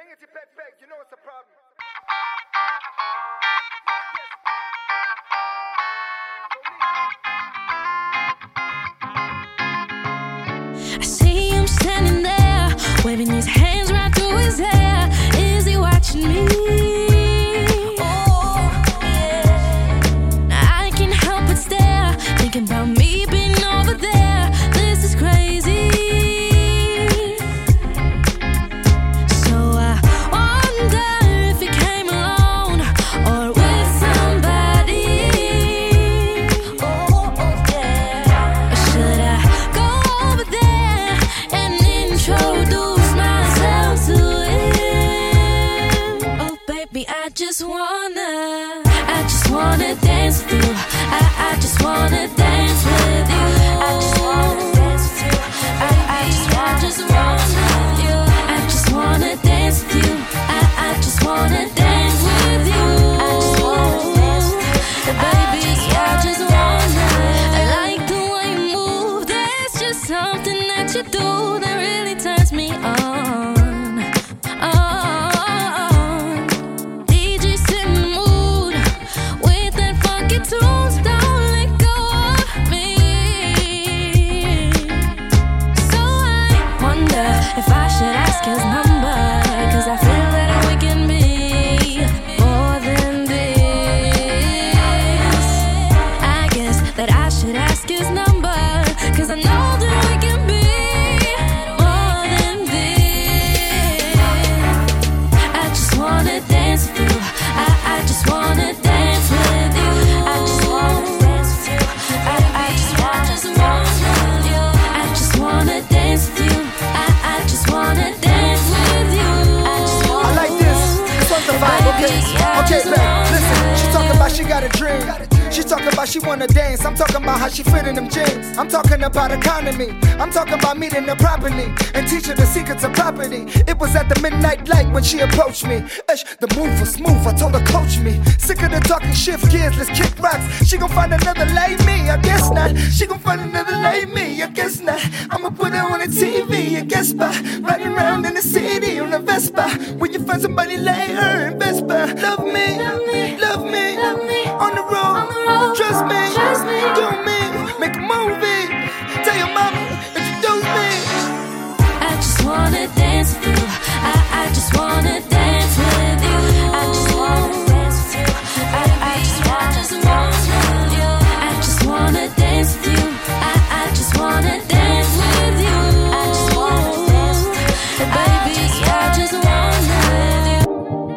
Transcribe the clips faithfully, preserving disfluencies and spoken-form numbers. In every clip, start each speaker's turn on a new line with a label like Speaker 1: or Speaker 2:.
Speaker 1: Bring it to bed, bed, you know it's a problem.
Speaker 2: I see him standing there, waving his hands right through his hair. Is he watching me? Oh, yeah. I can't help but stare, thinking about me being over there. This is crazy. So I wonder if he came alone or with somebody. Oh, oh yeah. Or should I go over there and introduce myself to him? Oh baby, I just wanna, I just wanna dance with you. I, I just wanna dance with you. I just wanna dance with you. I, I just wanna, just wanna you. I just wanna dance with you. I, I just wanna dance with you. I just wanna dance with you. Baby, I just wanna. I like the way you move. There's just something that you do that really turns me on. On. D J set in the mood with that funky tunes. Don't let go of me. So I wonder if I should ask his number, 'cause I feel that we can be more than this. I guess that I should ask his number, 'cause I know that we can be more than this. I just wanna dance with you. I, I just wanna dance with you. I just wanna dance with you. I, I just wanna, just wanna you. I just wanna dance with you. I, I just wanna dance with you. I just wanna.
Speaker 1: I like this. This one's the vibe, okay? Okay, babe, listen. She talking about she got a dream. She talking about she wanna dance. I'm talking about how she fit in them jeans. I'm talking about economy. I'm talking about meeting her properly and teach her the secrets of property. It was at the midnight light when she approached me. Ish, the move was smooth. I told her coach me. Sick of the talking, shift gears, let's kick rocks. She gon' find another like me, I guess not. She gon' find another like me, I guess not. I'ma put her on the T V, I guess by riding around in the city on a Vespa. When you find somebody like her in Vespa, love me, love me, love me, love me. On the road, on the road. Trust me, trust me, do me, make a movie. Tell your mama, introduce me.
Speaker 2: I just wanna dance with you. I, I just wanna dance with you. I just wanna dance with you. I, I just wanna, just wanna you. I just wanna dance with you. I, I just wanna dance with you. I just wanna dance with you. Baby, I just wanna with you.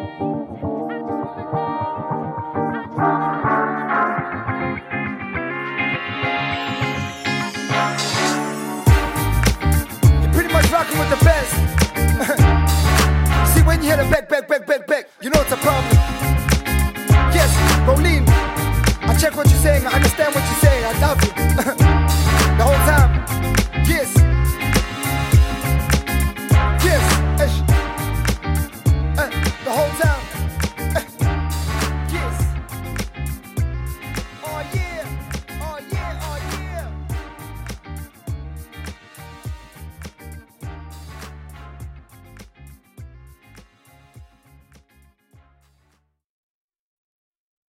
Speaker 1: You're pretty much rocking with the best. See, when you hear the back, back, back, back, back, you know it's a problem. Yes, Rolene, I check what you're saying, I understand.